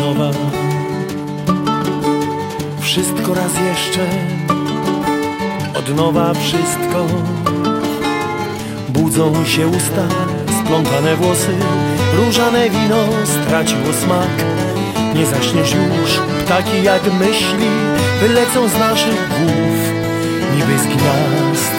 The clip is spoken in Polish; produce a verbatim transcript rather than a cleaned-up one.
nowa. Wszystko raz jeszcze, od nowa wszystko. Budzą się usta, splątane włosy, różane wino straciło smak. Nie zaśniesz już, ptaki jak myśli wylecą z naszych głów, niby z gwiazd